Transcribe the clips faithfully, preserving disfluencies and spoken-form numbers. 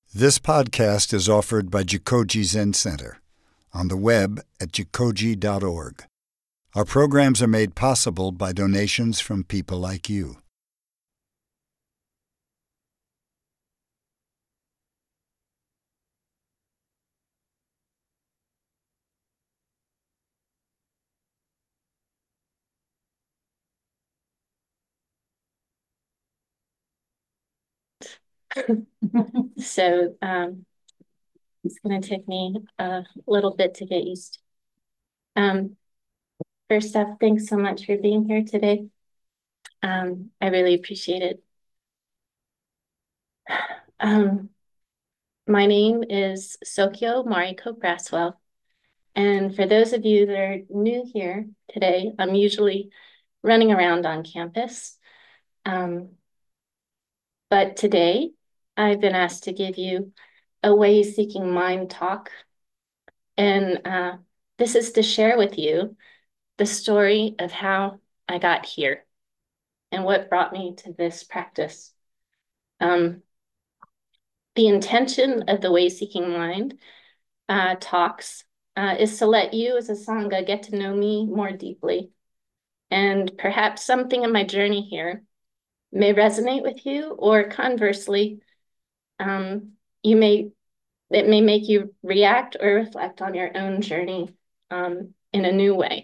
This podcast is offered by Jikoji Zen Center on the web at jikoji dot org. Our programs are made possible by donations from people like you. So um, it's going to take me a little bit to get used to. Um, first off, thanks so much for being here today. Um, I really appreciate it. Um, my name is Sokyo Mariko Braswell. And for those of you that are new here today, I'm usually running around on campus. Um, but today, I've been asked to give you a way-seeking mind talk. And uh, this is to share with you the story of how I got here and what brought me to this practice. Um, the intention of the Way Seeking Mind uh, talks uh, is to let you as a Sangha get to know me more deeply. And perhaps something in my journey here may resonate with you, or conversely, um, you may it may make you react or reflect on your own journey um, in a new way.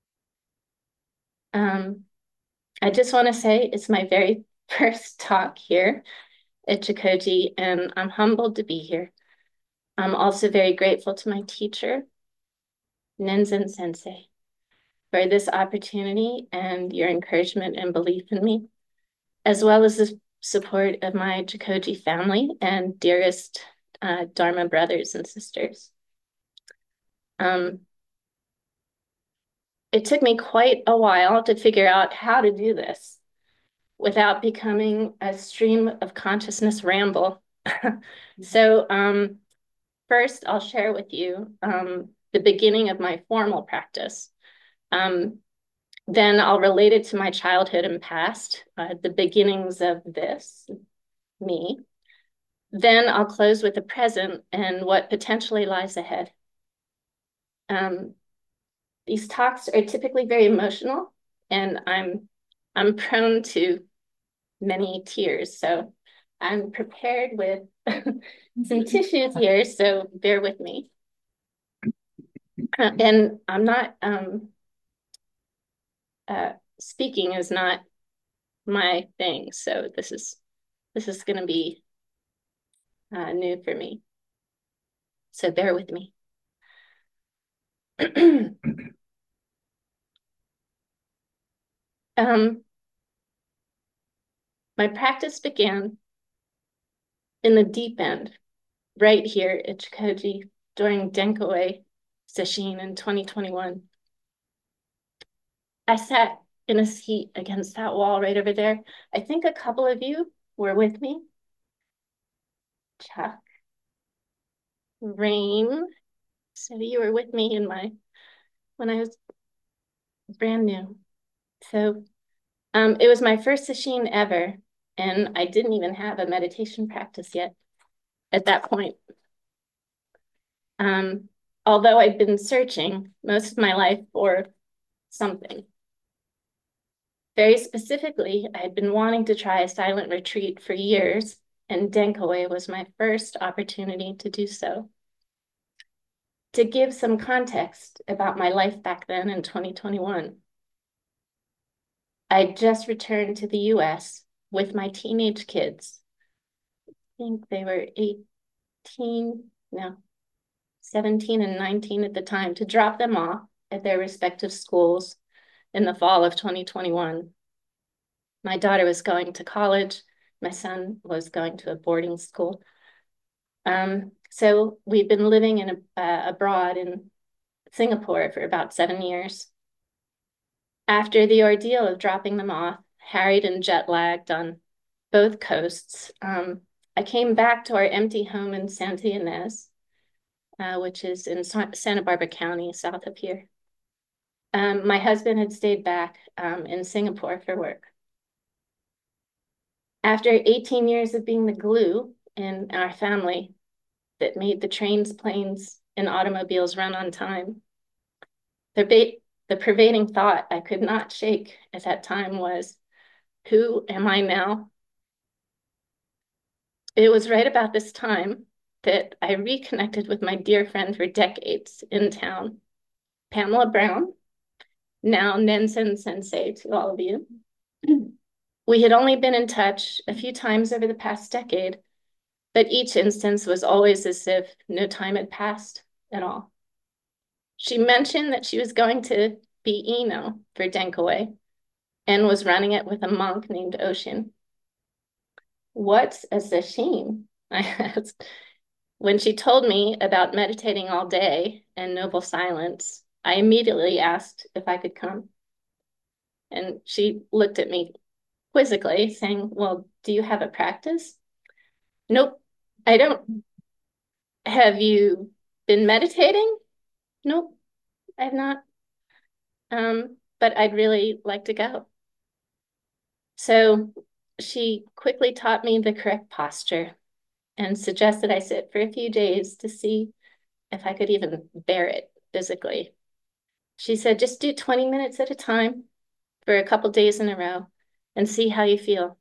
Um, I just want to say it's my very first talk here at Jikoji, and I'm humbled to be here. I'm also very grateful to my teacher, Nenzin Sensei, for this opportunity and your encouragement and belief in me, as well as the support of my Jikoji family and dearest uh, Dharma brothers and sisters. Um, it took me quite a while to figure out how to do this without becoming a stream of consciousness ramble. so um, first, I'll share with you um, the beginning of my formal practice. Um, then I'll relate it to my childhood and past, uh, the beginnings of this, me. Then I'll close with the present and what potentially lies ahead. Um, these talks are typically very emotional, and I'm I'm prone to many tears. So I'm prepared with some tissues here, so bear with me. Uh, and I'm not, um, uh, speaking is not my thing. So this is, this is going to be uh, new for me. So bear with me. um, my practice began in the deep end, right here at Chikoji during Denkoei Sesshin in twenty twenty-one. I sat in a seat against that wall right over there. I think a couple of you were with me. Chuck, Rain, so you were with me in my when I was brand new. So um, it was my first sesshin ever, and I didn't even have a meditation practice yet at that point. Um, although I'd been searching most of my life for something. Very specifically, I had been wanting to try a silent retreat for years, and Denkoei was my first opportunity to do so. To give some context about my life back then in twenty twenty-one, I just returned to the U S with my teenage kids. I think they were eighteen, no, seventeen and nineteen at the time, to drop them off at their respective schools in the fall of twenty twenty-one. My daughter was going to college. My son was going to a boarding school. Um, so we've been living in a, uh, abroad in Singapore for about seven years. After the ordeal of dropping them off, harried and jet lagged on both coasts, um, I came back to our empty home in Santa Ynez, uh, which is in Sa Santa Barbara County, south of here. Um, my husband had stayed back um, in Singapore for work. After eighteen years of being the glue in our family that made the trains, planes, and automobiles run on time. The, the pervading thought I could not shake at that time was, who am I now? It was right about this time that I reconnected with my dear friend for decades in town, Pamela Brown, now Nensen Sensei to all of you. We had only been in touch a few times over the past decade, but each instance was always as if no time had passed at all. She mentioned that she was going to be Ino for Denkaway and was running it with a monk named Ocean. What's a sesshin? I asked. When she told me about meditating all day and noble silence, I immediately asked if I could come. And she looked at me quizzically, saying, well, do you have a practice? Nope, I don't. Have you been meditating? Nope, I have not. Um, but I'd really like to go. So she quickly taught me the correct posture and suggested I sit for a few days to see if I could even bear it physically. She said, just do twenty minutes at a time for a couple days in a row and see how you feel.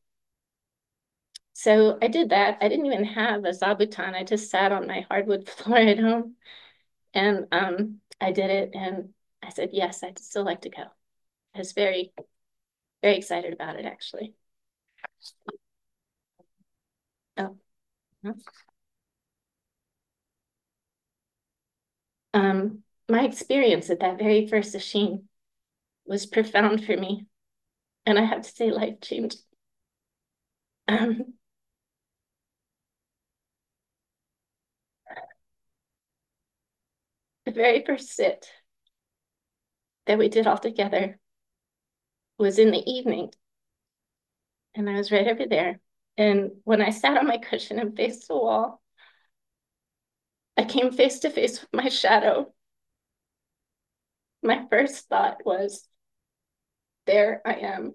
So I did that. I didn't even have a zabuton. I just sat on my hardwood floor at home and um, I did it. And I said, yes, I'd still like to go. I was very, very excited about it, actually. Oh. Um, my experience at that very first sesshin was profound for me. And I have to say, life changed. Um, the very first sit that we did all together was in the evening. And I was right over there. And when I sat on my cushion and faced the wall, I came face to face with my shadow. My first thought was, there I am.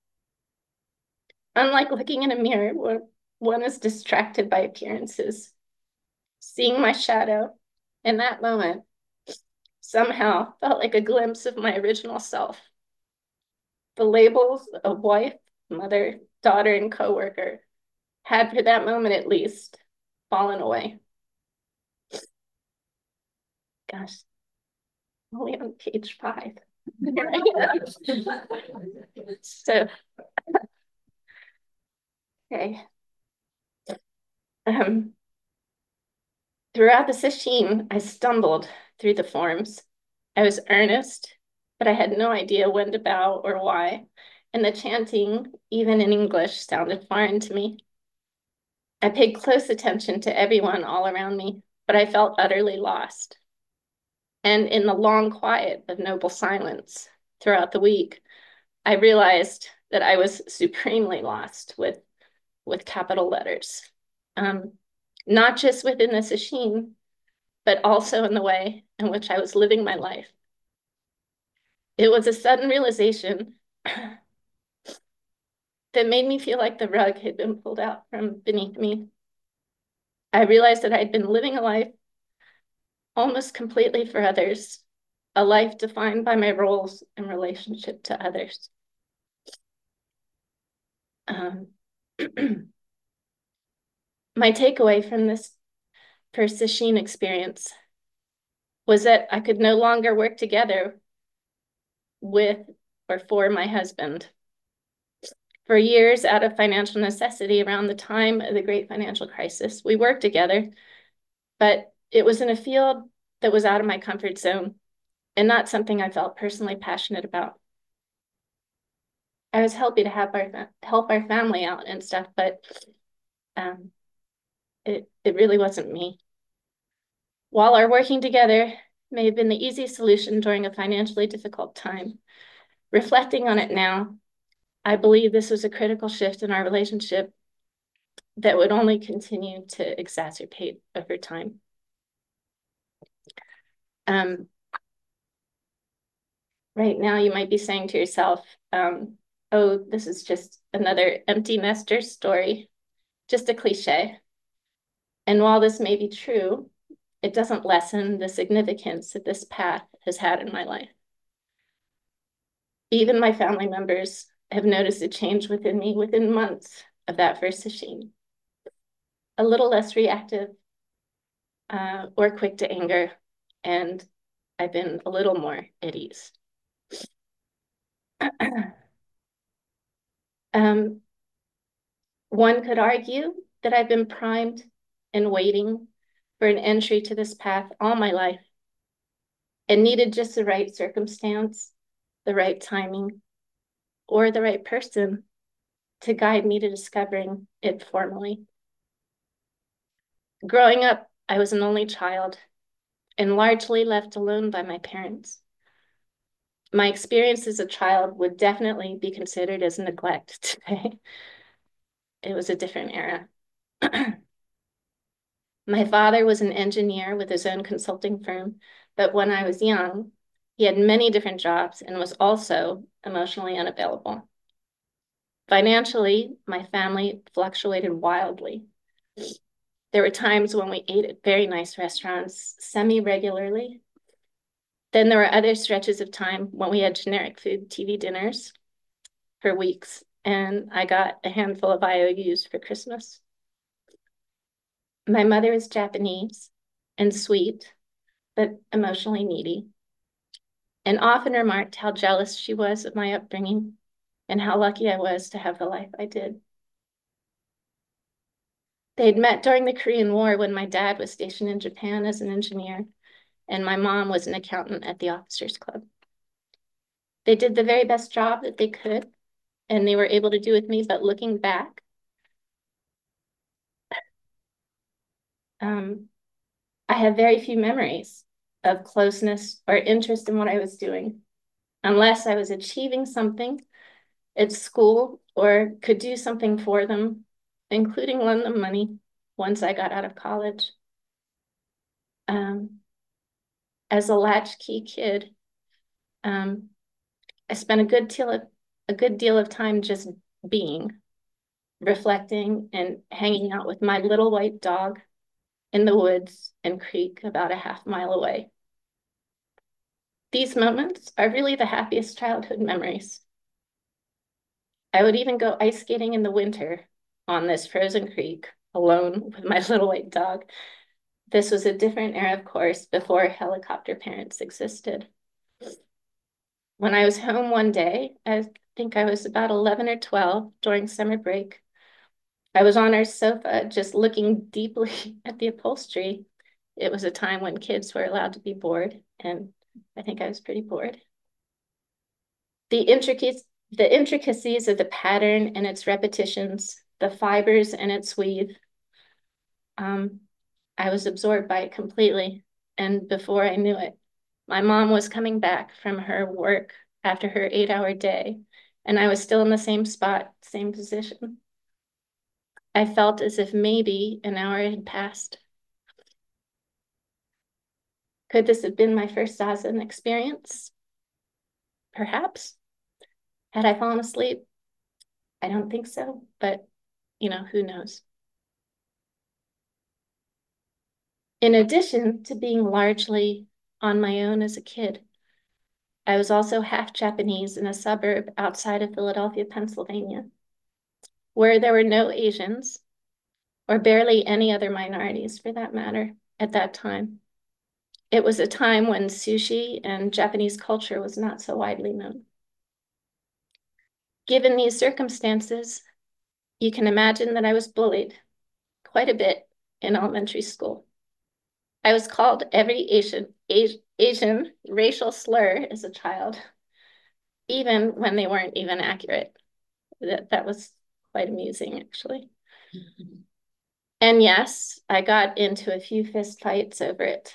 Unlike looking in a mirror where one is distracted by appearances, seeing my shadow in that moment somehow felt like a glimpse of my original self. The labels of wife, mother, daughter, and coworker had, for that moment at least, fallen away. Gosh, only on page five. So, okay. Um, throughout the sesshin, I stumbled through the forms. I was earnest, but I had no idea when to bow or why, and the chanting, even in English, sounded foreign to me. I paid close attention to everyone all around me, but I felt utterly lost. And in the long quiet of noble silence throughout the week, I realized that I was supremely lost with, with capital letters. Um, not just within the sesshin, but also in the way in which I was living my life. It was a sudden realization that made me feel like the rug had been pulled out from beneath me. I realized that I'd been living a life almost completely for others, a life defined by my roles in relationship to others. Um, my takeaway from this first sesshin experience was that I could no longer work together with or for my husband. For years, out of financial necessity around the time of the great financial crisis, we worked together, but it was in a field that was out of my comfort zone and not something I felt personally passionate about. I was happy to have our, help our family out and stuff, but um, it, it really wasn't me. While our working together may have been the easy solution during a financially difficult time, reflecting on it now, I believe this was a critical shift in our relationship that would only continue to exacerbate over time. Um, right now, you might be saying to yourself, um, oh, this is just another empty nester story, just a cliche. And while this may be true, it doesn't lessen the significance that this path has had in my life. Even my family members have noticed a change within me within months of that first sesshin. A little less reactive uh, or quick to anger, and I've been a little more at ease. um, one could argue that I've been primed and waiting for an entry to this path all my life and needed just the right circumstance, the right timing, or the right person to guide me to discovering it formally. Growing up, I was an only child and largely left alone by my parents. My experience as a child would definitely be considered as neglect today. It was a different era. My father was an engineer with his own consulting firm, but when I was young, he had many different jobs and was also emotionally unavailable. Financially, my family fluctuated wildly. There were times when we ate at very nice restaurants semi-regularly. Then there were other stretches of time when we had generic food T V dinners for weeks, and I got a handful of I O Us for Christmas. My mother is Japanese and sweet, but emotionally needy, and often remarked how jealous she was of my upbringing and how lucky I was to have the life I did. They had met during the Korean War when my dad was stationed in Japan as an engineer, and my mom was an accountant at the Officers Club. They did the very best job that they could, and they were able to do with me, but looking back, um, I have very few memories of closeness or interest in what I was doing, unless I was achieving something at school or could do something for them, including lend them money once I got out of college. Um, as a latchkey kid, um, I spent a good deal of a good deal of time just being, reflecting, and hanging out with my little white dog in the woods and creek about a half mile away. These moments are really the happiest childhood memories. I would even go ice skating in the winter on this frozen creek alone with my little white dog. This was a different era, of course, before helicopter parents existed. When I was home one day, I think I was about eleven or twelve during summer break. I was on our sofa just looking deeply at the upholstery. It was a time when kids were allowed to be bored, and I think I was pretty bored. The intricacies, the intricacies of the pattern and its repetitions, the fibers and its weave, um, I was absorbed by it completely. And before I knew it, my mom was coming back from her work after her eight-hour day, and I was still in the same spot, same position. I felt as if maybe an hour had passed. Could this have been my first Zazen experience? Perhaps. Had I fallen asleep? I don't think so, but you know, who knows? In addition to being largely on my own as a kid, I was also half Japanese in a suburb outside of Philadelphia, Pennsylvania, where there were no Asians or barely any other minorities for that matter at that time. It was a time when sushi and Japanese culture was not so widely known. Given these circumstances, you can imagine that I was bullied quite a bit in elementary school. I was called every Asian, Asian, Asian racial slur as a child, even when they weren't even accurate. That, that was quite amusing, actually. Mm-hmm. And yes, I got into a few fist fights over it.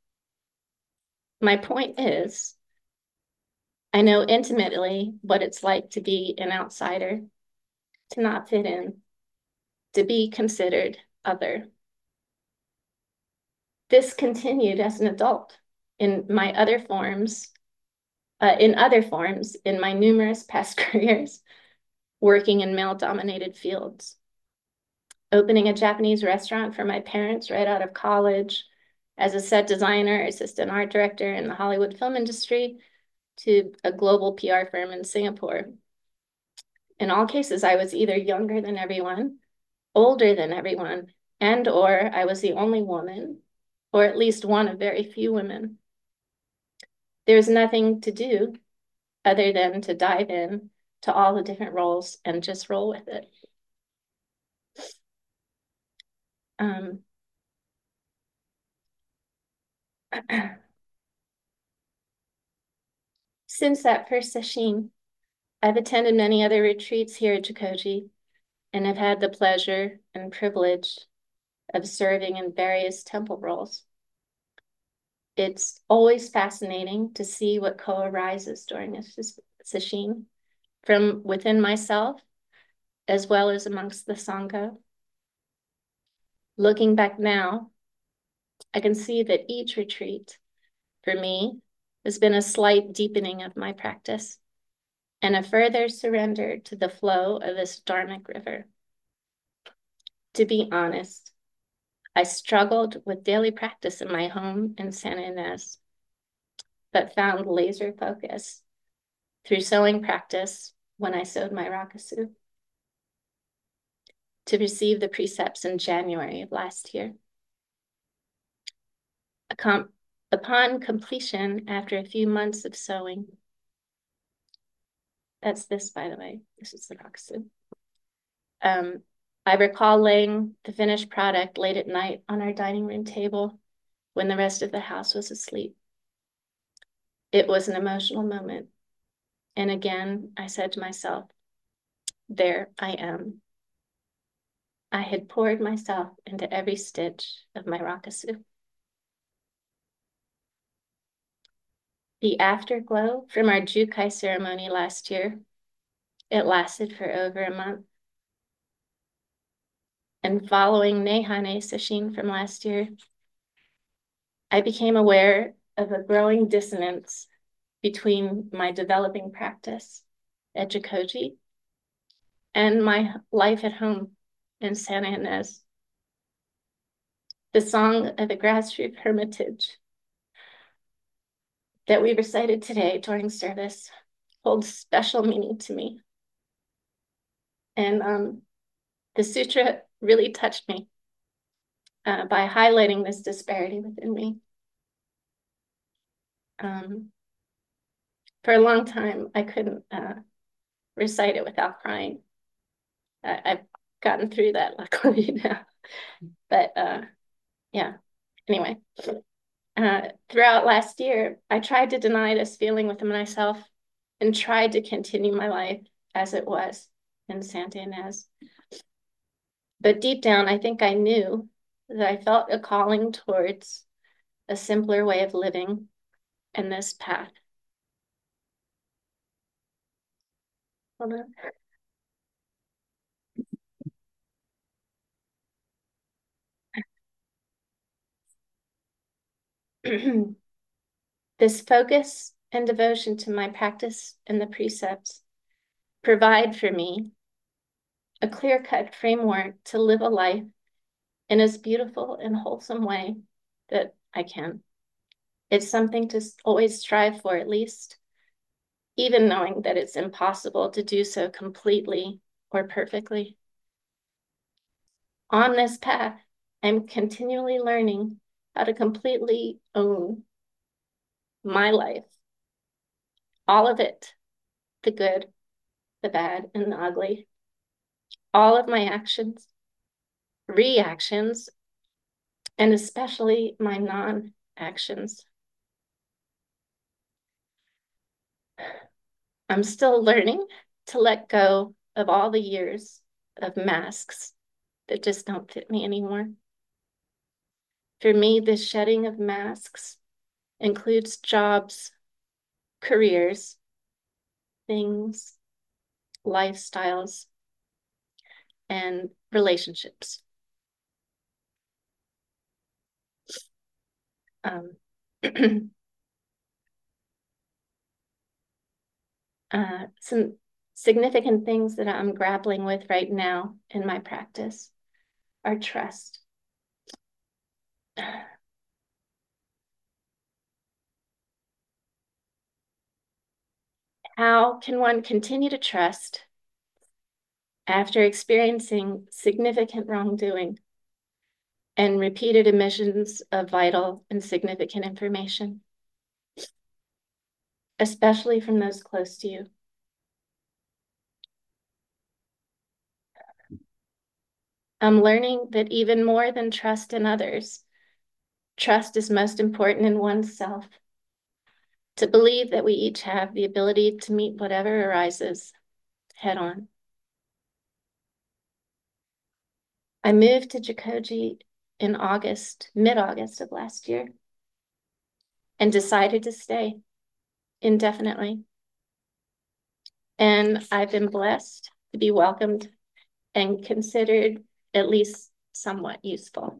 My point is, I know intimately what it's like to be an outsider, to not fit in, to be considered other. This continued as an adult in my other forms, uh, in other forms, in my numerous past careers, working in male-dominated fields. opening a Japanese restaurant for my parents right out of college, as a set designer, assistant art director in the Hollywood film industry, to a global P R firm in Singapore. In all cases, I was either younger than everyone, older than everyone, and or I was the only woman, or at least one of very few women. There was nothing to do other than to dive in to all the different roles and just roll with it. Um, since that first sesshin, I've attended many other retreats here at Jikoji and have had the pleasure and privilege of serving in various temple roles. It's always fascinating to see what co-arises during a sesshin from within myself, as well as amongst the Sangha. Looking back now, I can see that each retreat, for me, has been a slight deepening of my practice and a further surrender to the flow of this dharmic river. To be honest, I struggled with daily practice in my home in Santa Ynez, but found laser focus through sewing practice when I sewed my rakusu, to receive the precepts in January of last year. Com upon completion, after a few months of sewing, that's this, by the way, this is the rakusu. Um, I recall laying the finished product late at night on our dining room table when the rest of the house was asleep. It was an emotional moment. And again, I said to myself, there I am. I had poured myself into every stitch of my rakusu. The afterglow from our Jukai ceremony last year, it lasted for over a month. And following Neihane Sesshin from last year, I became aware of a growing dissonance between my developing practice at Jikoji and my life at home in Santa Ynez. The song of the Grassroots Hermitage that we recited today during service holds special meaning to me. And um, the sutra really touched me uh, by highlighting this disparity within me. Um, for a long time, I couldn't uh, recite it without crying. I I've gotten through that luckily now. But uh, yeah, anyway. Uh, throughout last year, I tried to deny this feeling within myself and tried to continue my life as it was in Santa Ynez. But deep down, I think I knew that I felt a calling towards a simpler way of living in this path. Hold on. This focus and devotion to my practice and the precepts provide for me a clear-cut framework to live a life in as beautiful and wholesome way that I can. It's something to always strive for, at least, even knowing that it's impossible to do so completely or perfectly. On this path, I'm continually learning how to completely own my life, all of it, the good, the bad, and the ugly, all of my actions, reactions, and especially my non-actions. I'm still learning to let go of all the years of masks that just don't fit me anymore. For me, this shedding of masks includes jobs, careers, things, lifestyles, and relationships. Um, uh, some significant things that I'm grappling with right now in my practice our trust. How can one continue to trust after experiencing significant wrongdoing and repeated omissions of vital and significant information, especially from those close to you? I'm learning that even more than trust in others, trust is most important in oneself. To believe that we each have the ability to meet whatever arises head on. I moved to Jikoji in August, mid-August of last year, and decided to stay indefinitely. And I've been blessed to be welcomed and considered at least somewhat useful.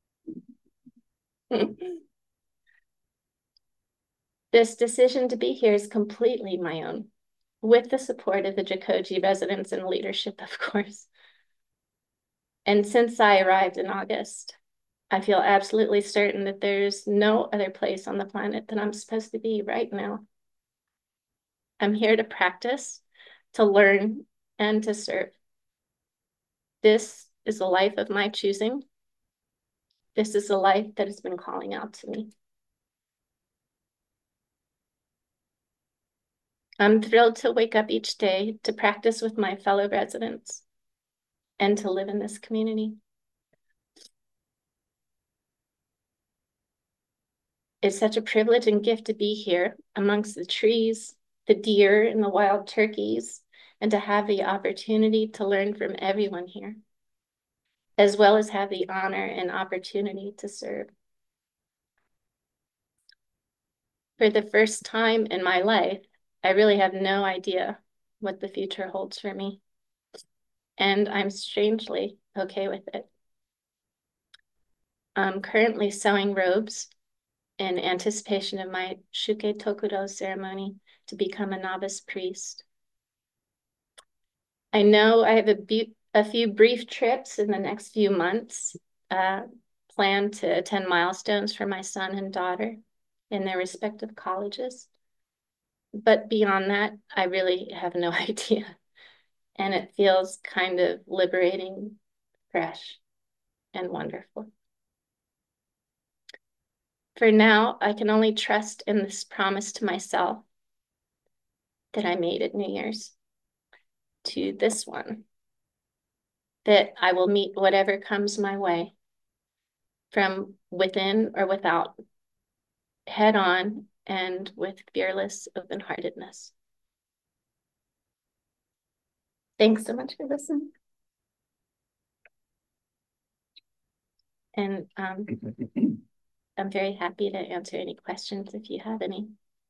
This decision to be here is completely my own, with the support of the Jikoji residents and leadership, of course. And since I arrived in August, I feel absolutely certain that there's no other place on the planet that I'm supposed to be right now. I'm here to practice, to learn, and to serve. This is a life of my choosing. This is a life that has been calling out to me. I'm thrilled to wake up each day to practice with my fellow residents and to live in this community. It's such a privilege and gift to be here amongst the trees, the deer, and the wild turkeys, and to have the opportunity to learn from everyone here, as well as have the honor and opportunity to serve. For the first time in my life, I really have no idea what the future holds for me, and I'm strangely okay with it. I'm currently sewing robes in anticipation of my Shuke Tokudo ceremony to become a novice priest. I know I have a, a few brief trips in the next few months, uh, planned to attend milestones for my son and daughter in their respective colleges. But beyond that, I really have no idea. And it feels kind of liberating, fresh, and wonderful. For now, I can only trust in this promise to myself that I made at New Year's, to this one, that I will meet whatever comes my way, from within or without, head on and with fearless open-heartedness. Thanks so much for listening. And um, I'm very happy to answer any questions if you have any.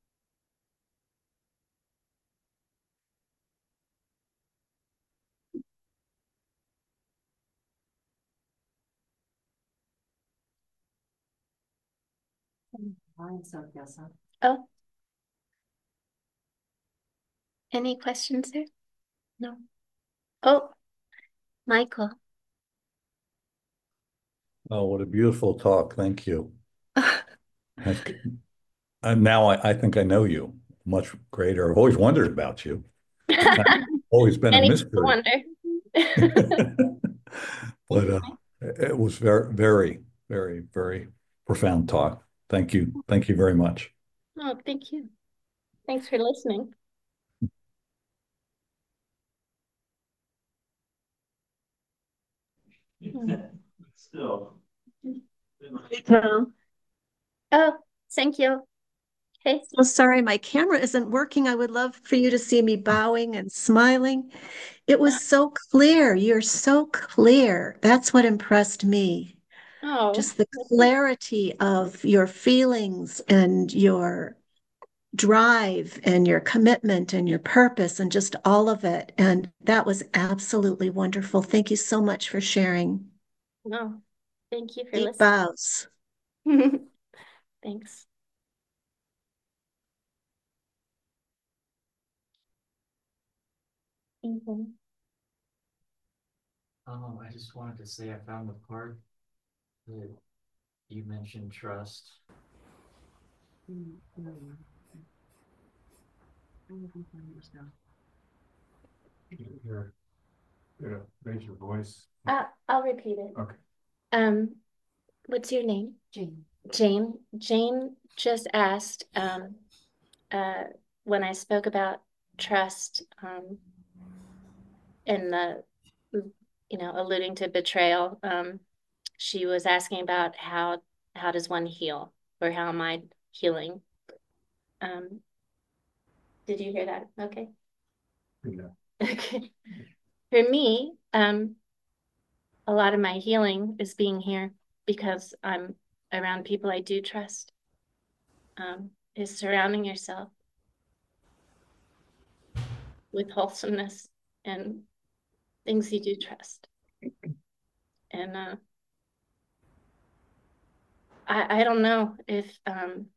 Oh. Any questions there? No. Oh, Michael. Oh, what a beautiful talk. Thank you. And now I, I think I know you much greater. I've always wondered about you. I've always been a mystery. Wonder. But uh, it was very, very, very, very profound talk. Thank you. Thank you very much. Oh, thank you. Thanks for listening. Still. Oh, thank you. Hey. So sorry, my camera isn't working. I would love for you to see me bowing and smiling. It was so clear. You're so clear. That's what impressed me. Oh. Just the clarity of your feelings and your drive and your commitment and your purpose and just all of it. And that was absolutely wonderful. Thank you so much for sharing. No, thank you for Deep listening. bows. Thanks. Mm-hmm. Um, I just wanted to say I found the part that you mentioned trust. Here, here, raise your voice. Uh, I'll repeat it. Okay. Um, what's your name? Jane. Jane. Jane just asked, um, uh, when I spoke about trust, um, and the, you know, alluding to betrayal, um, she was asking about how, how does one heal, or how am I healing? Um, did you hear that? Okay. Yeah. Okay. For me, um, a lot of my healing is being here because I'm around people I do trust. Um, is surrounding yourself with wholesomeness and things you do trust. And uh, I, I don't know if, um,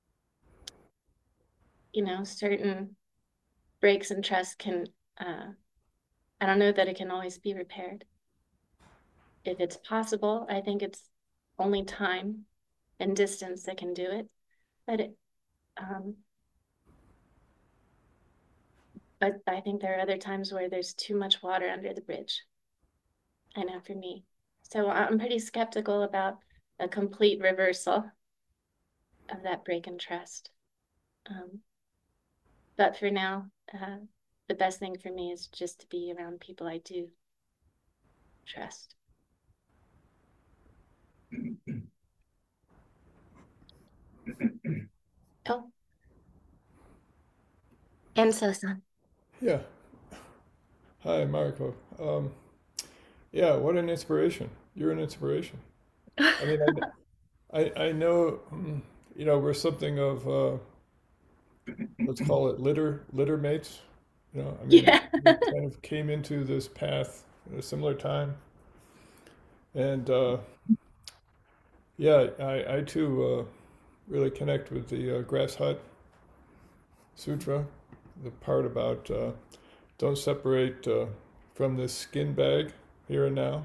you know, certain breaks in trust can, uh, I don't know that it can always be repaired. If it's possible, I think it's only time and distance that can do it. But it, um, but I think there are other times where there's too much water under the bridge. I know for me. So I'm pretty skeptical about a complete reversal of that break in trust. Um, but for now, uh, the best thing for me is just to be around people I do trust. Oh. And so-san. Yeah. Hi, Mariko. Um, yeah, what an inspiration. You're an inspiration. I mean, I, I, I know, mm, you know, we're something of, uh, let's call it litter, litter mates. You know, I mean, Yeah. we kind of came into this path at a similar time. And uh, yeah, I, I too uh, really connect with the uh, Grass Hut Sutra, the part about uh, don't separate uh, from this skin bag here and now.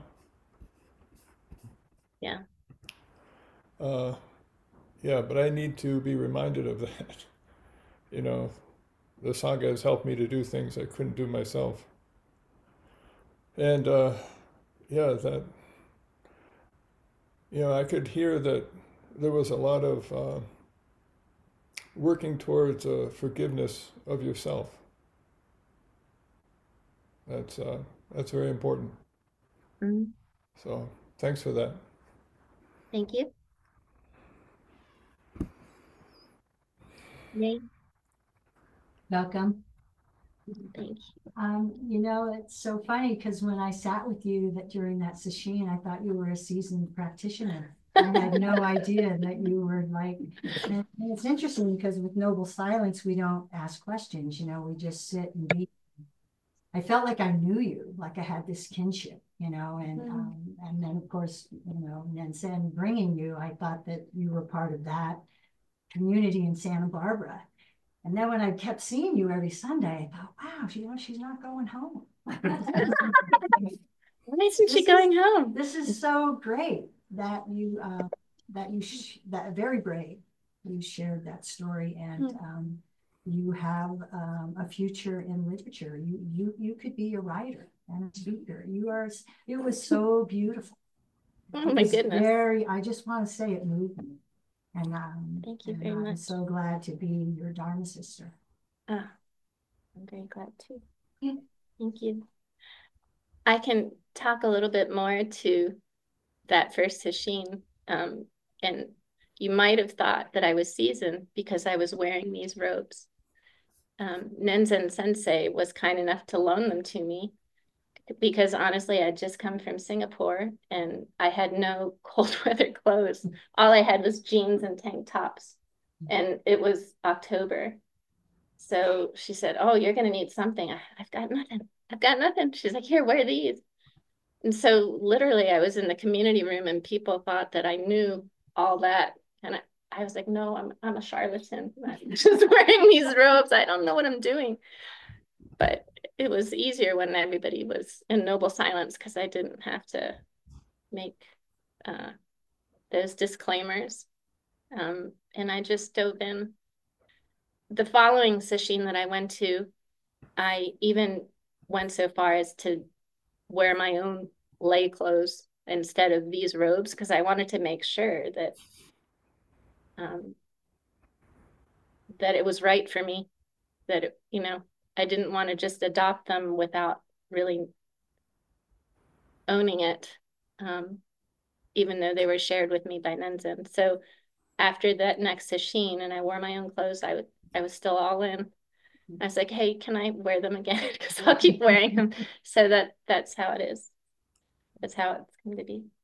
Yeah. Uh, yeah, but I need to be reminded of that. You know, the Sangha has helped me to do things I couldn't do myself. And uh, yeah, that, you know, I could hear that there was a lot of uh, working towards uh, forgiveness of yourself. That's uh, that's very important. Mm-hmm. So thanks for that. Thank you. Yay. Welcome. Thank you. Um, you know, it's so funny because when I sat with you that during that sesshin, I thought you were a seasoned practitioner. I had no idea that you were like, and it's interesting because with Noble Silence, we don't ask questions, you know, we just sit and be. I felt like I knew you, like I had this kinship, you know, and mm. um, and then of course, you know, Nansen bringing you, I thought that you were part of that community in Santa Barbara. And then when I kept seeing you every Sunday, I thought, wow, you know, she's not going home. Why isn't she going is, home? This is so great that you, uh, that you, sh that very brave, you shared that story, and mm. um, you have um, a future in literature. You, you, you could be a writer and a speaker. You are. It was so beautiful. Oh my goodness! Very. I just want to say it moved me. And um, thank you and very I'm much. I'm so glad to be your Dharma sister. Ah, I'm very glad too. Yeah. Thank you. I can talk a little bit more to that first sesshin. Um, and you might have thought that I was seasoned because I was wearing these robes. Um, Nansen Sensei was kind enough to loan them to me because honestly, I'd just come from Singapore and I had no cold weather clothes. All I had was jeans and tank tops, and it was October. So she said, oh, you're going to need something. I, I've got nothing. I've got nothing. She's like, here, wear these. And so literally I was in the community room and people thought that I knew all that. And I, I was like, no, I'm, I'm a charlatan. I'm just wearing these robes. I don't know what I'm doing. but it was easier when everybody was in noble silence because I didn't have to make uh, those disclaimers. Um, and I just dove in. The following sesshin that I went to, I even went so far as to wear my own lay clothes instead of these robes because I wanted to make sure that um, that it was right for me, that, it, you know, I didn't want to just adopt them without really owning it, um, even though they were shared with me by Nenzin. So after that next sesshin and I wore my own clothes, I, I was still all in. I was like, hey, can I wear them again? Because I'll keep wearing them. So that that's how it is. That's how it's going to be.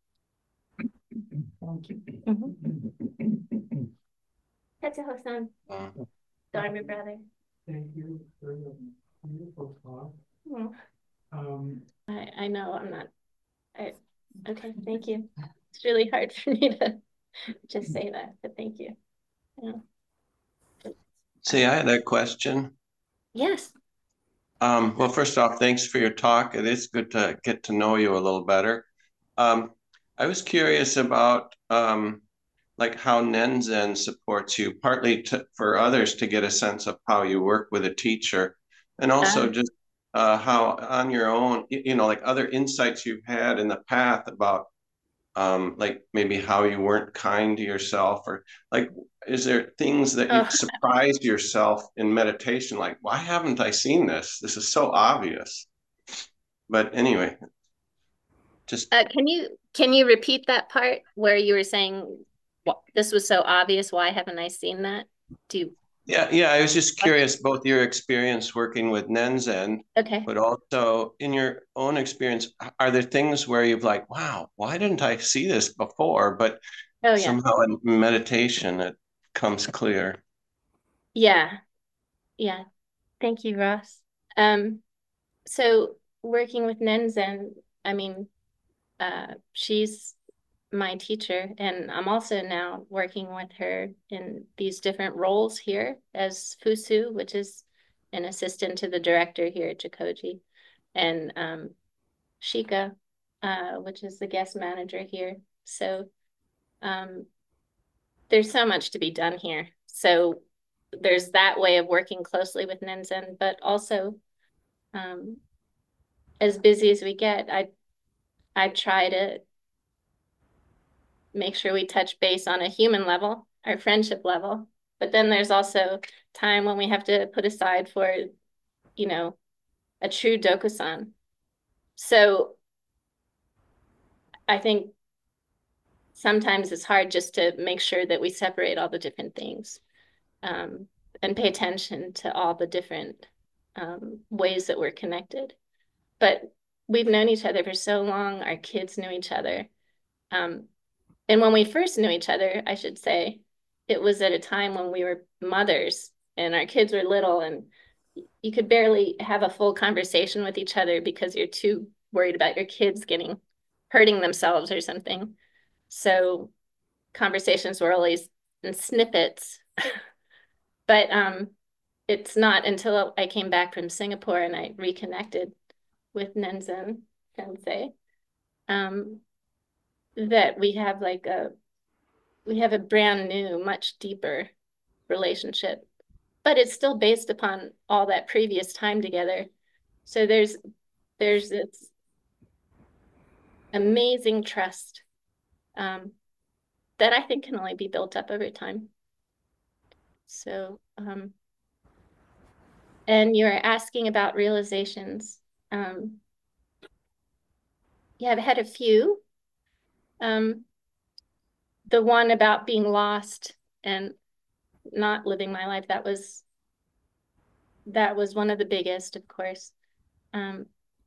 Thank you. Mm-hmm. Tetsuho-san, Dharma brother. Thank you for the beautiful talk. Oh, Um, I, I know I'm not. I, okay, thank you. It's really hard for me to just say that, but thank you. Yeah. See, I had a question. Yes. Um, well, first off, thanks for your talk. It is good to get to know you a little better. Um, I was curious about um, like how Nenzin supports you, partly to, for others to get a sense of how you work with a teacher, and also Um, just uh, how on your own, y- you know, like other insights you've had in the path about um, like maybe how you weren't kind to yourself, or like, is there things that you oh, surprised yourself in meditation? Like, why haven't I seen this? This is so obvious. But anyway, just uh, can you can you repeat that part where you were saying well, this was so obvious? Why haven't I seen that? Do you, yeah, yeah. I was just curious, both your experience working with Nenzin, okay. but also in your own experience, are there things where you've like, wow, why didn't I see this before? But Oh yeah. somehow in meditation it comes clear. Yeah. Yeah. Thank you, Ross. Um, so working with Nenzin, I mean, uh, she's my teacher, and I'm also now working with her in these different roles here as Fusu, which is an assistant to the director here at Jikoji, and um, Shika, uh, which is the guest manager here. So um, there's so much to be done here. So there's that way of working closely with Nenzin, but also um, as busy as we get, I I try to make sure we touch base on a human level, our friendship level. But then there's also time when we have to put aside for, you know, a true Dokusan. So I think sometimes it's hard just to make sure that we separate all the different things um, and pay attention to all the different um, ways that we're connected. But we've known each other for so long. Our kids knew each other. Um, and when we first knew each other, I should say, it was at a time when we were mothers and our kids were little, and you could barely have a full conversation with each other because you're too worried about your kids getting hurting themselves or something. So conversations were always in snippets. But um, it's not until I came back from Singapore and I reconnected with Nenzin Sensei um, that we have like a we have a brand new, much deeper relationship. But it's still based upon all that previous time together. So there's there's this amazing trust um, that I think can only be built up over time. So, um, and you're asking about realizations. Um, yeah, I've had a few. Um, the one about being lost and not living my life, that was that was one of the biggest, of course. Um,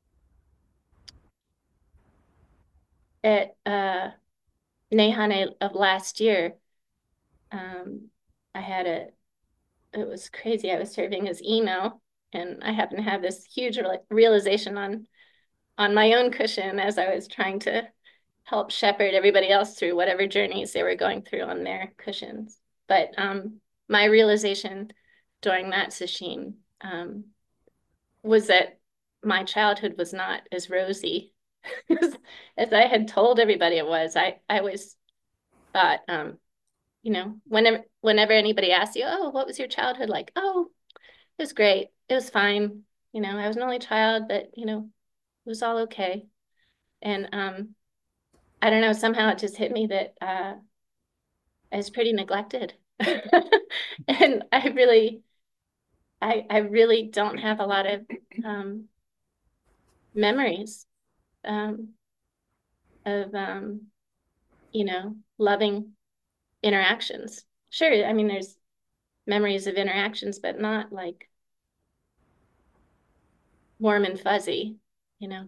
at uh, Nehane of last year, um, I had a, it was crazy. I was serving his email and I happened to have this huge realization on, on my own cushion as I was trying to help shepherd everybody else through whatever journeys they were going through on their cushions. But um, my realization during that sesshin um, was that my childhood was not as rosy as, as I had told everybody it was. I, I always thought, um, you know, whenever whenever anybody asks you, oh, what was your childhood like? Oh, it was great. It was fine. You know, I was an only child, but you know, it was all okay. And um, I don't know, somehow it just hit me that uh, I was pretty neglected. And I really, I, I really don't have a lot of um, memories um, of, um, you know, loving interactions. Sure, I mean, there's memories of interactions, but not like warm and fuzzy, you know.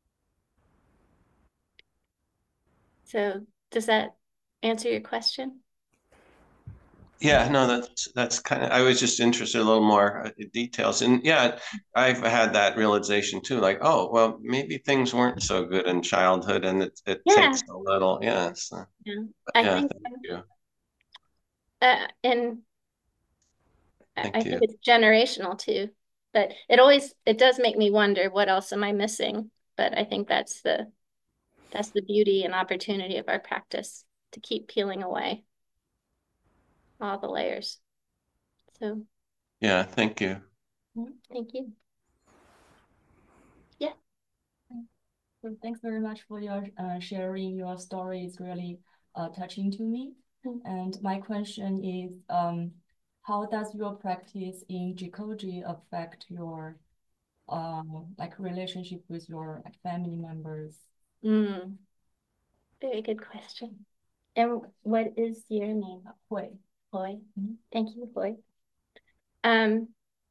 So does that answer your question? Yeah, no, that's that's kind of, I was just interested in a little more uh, details. And yeah, I've had that realization too, like, oh, well, maybe things weren't so good in childhood and it, it Yeah. takes a little, yeah, so, Yeah. I yeah, think, thank you. uh, and I Thank I you. think it's generational too, but it always, it does make me wonder, what else am I missing? But I think that's the, that's the beauty and opportunity of our practice, to keep peeling away all the layers. So, Yeah, thank you. thank you. Yeah. So thanks very much for your uh, sharing your story. It's really uh, touching to me. Mm. And my question is, um, how does your practice in Jikoji affect your um, like relationship with your like, family members? Mm. Very good question. And what is your name? Hui. Hui. Thank you, Hui. Um,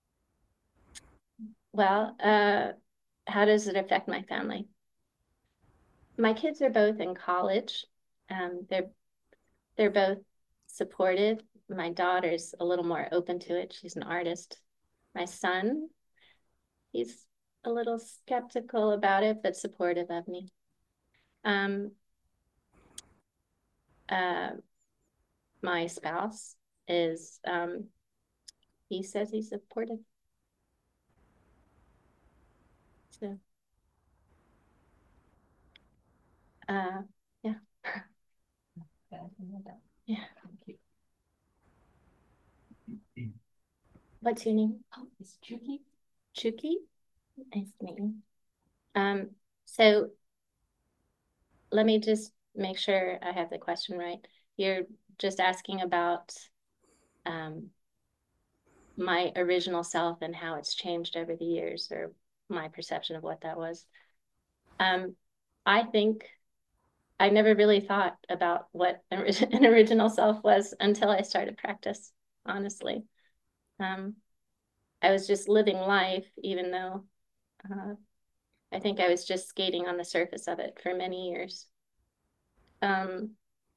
well, uh, how does it affect my family? My kids are both in college. Um, they're they're both supportive. My daughter's a little more open to it. She's an artist. My son, he's a little skeptical about it, but supportive of me. Um, uh, my spouse is, um, he says he's supportive. So, uh, yeah. Yeah. Thank you. What's your name? Oh, it's Chuki. Chuki? Nice to meet you. Um, so let me just make sure I have the question right. You're just asking about um, my original self and how it's changed over the years, or my perception of what that was. Um, I think I never really thought about what an original self was until I started practice, honestly. Um, I was just living life, even though uh, I think I was just skating on the surface of it for many years. Um,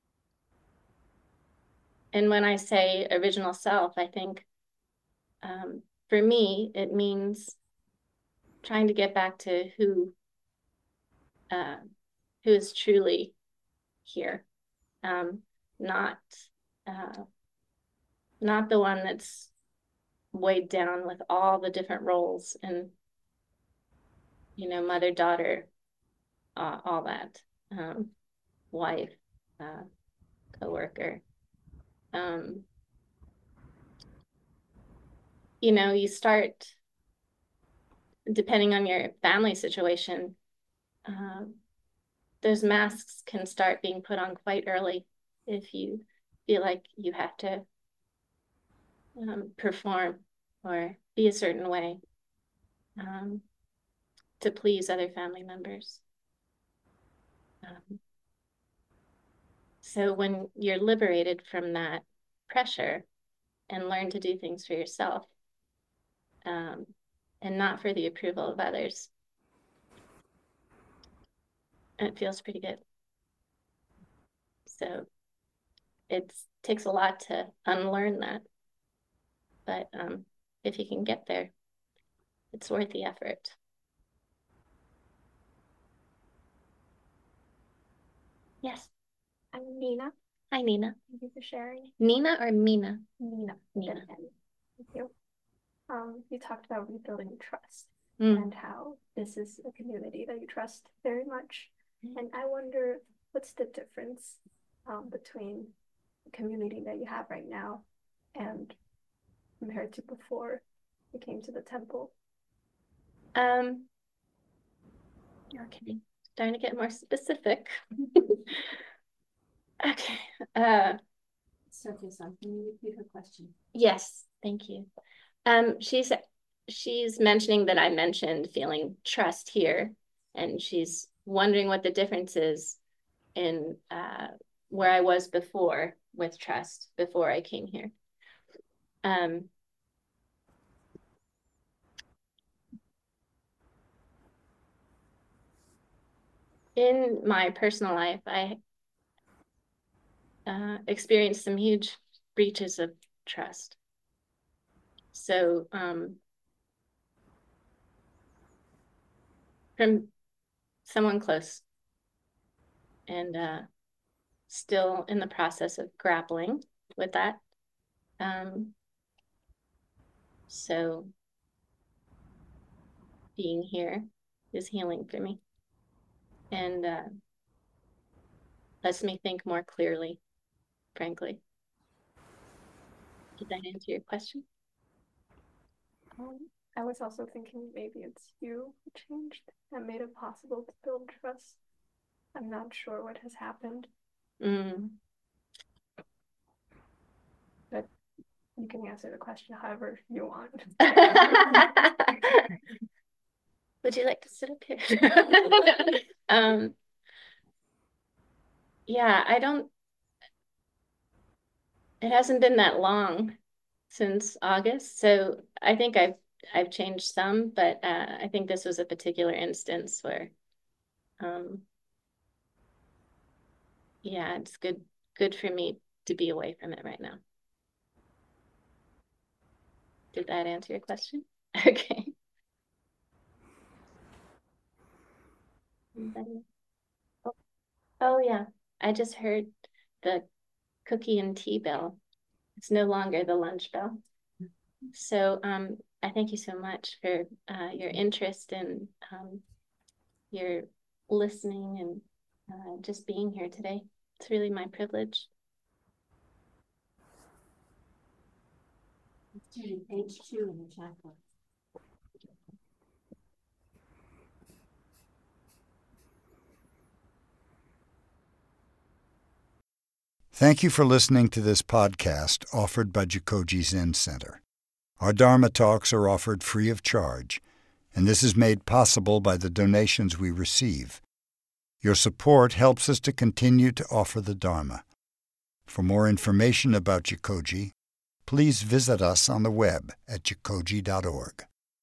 and when I say original self, I think um, for me, it means trying to get back to who uh, who is truly here, um, not uh, not the one that's weighed down with all the different roles and, you know, mother, daughter, uh, all that, um, wife, uh, coworker. Um, you know, you start, depending on your family situation, uh, those masks can start being put on quite early if you feel like you have to um, perform or be a certain way um, to please other family members. Um, so when you're liberated from that pressure and learn to do things for yourself um, and not for the approval of others, it feels pretty good. So it takes a lot to unlearn that. But um, if you can get there, it's worth the effort. Yes. I'm Nina. Hi, Nina. Thank you for sharing. Nina or Mina? Nina. Nina. Thank you. Um, you talked about rebuilding trust. Mm. and how this is a community that you trust very much. And I wonder, what's the difference um, between the community that you have right now and compared to before you came to the temple? Um, okay, starting to get more specific. Okay. Uh, Sophia-san, can you repeat her question? yes, thank you. Um, she's she's mentioning that I mentioned feeling trust here, and she's wondering what the difference is in uh, where I was before with trust before I came here. Um, in my personal life, I uh, experienced some huge breaches of trust. So um, from someone close, and uh, still in the process of grappling with that. Um, so being here is healing for me, and uh, lets me think more clearly, frankly. Did that answer your question? Um, I was also thinking maybe it's you who changed and made it possible to build trust. I'm not sure what has happened, Mm. but you can answer the question however you want. Would you like to sit up here? um, yeah, I don't, it hasn't been that long since August, so I think I've I've changed some, but uh, I think this was a particular instance where, um, yeah, it's good good for me to be away from it right now. Did that answer your question? Okay. Anybody? Oh, oh yeah, I just heard the cookie and tea bell. It's no longer the lunch bell. So um, I thank you so much for uh, your interest and um, your listening and uh, just being here today. It's really my privilege. Student page two in the chatbot. Thank you for listening to this podcast offered by Jikoji Zen Center. Our Dharma talks are offered free of charge, and this is made possible by the donations we receive. Your support helps us to continue to offer the Dharma. For more information about Jikoji, please visit us on the web at jikoji dot org.